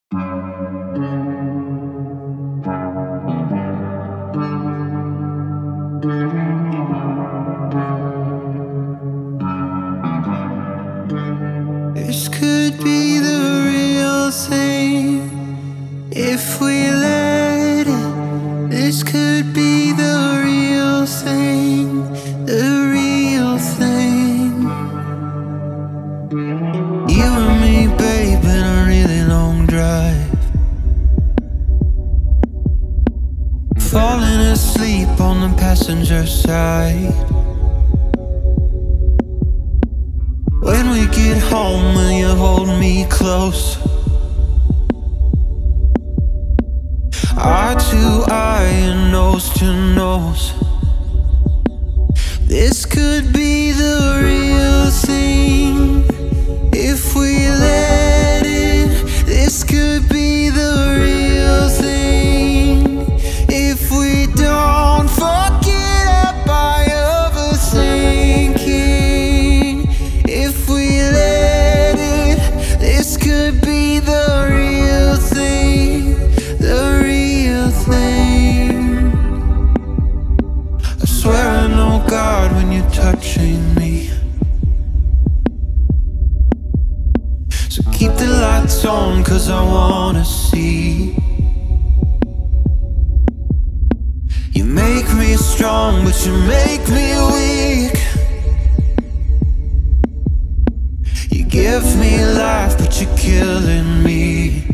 This could be the real thing if we let it. This could be the real thing, the real thing. You and me, babe, in a really long drive, falling asleep on the passenger side. When we get home, will you hold me close? Eye to eye and nose to nose. This could be the real thing if we let it. This could be the real thing if we don't fuck it up by overthinking. If we let it, this could be the real thing, the real thing. I swear I know God when you're touching me. So keep the lights on, 'cause I wanna see. You make me strong, but you make me weak. You give me life, but you're killing me.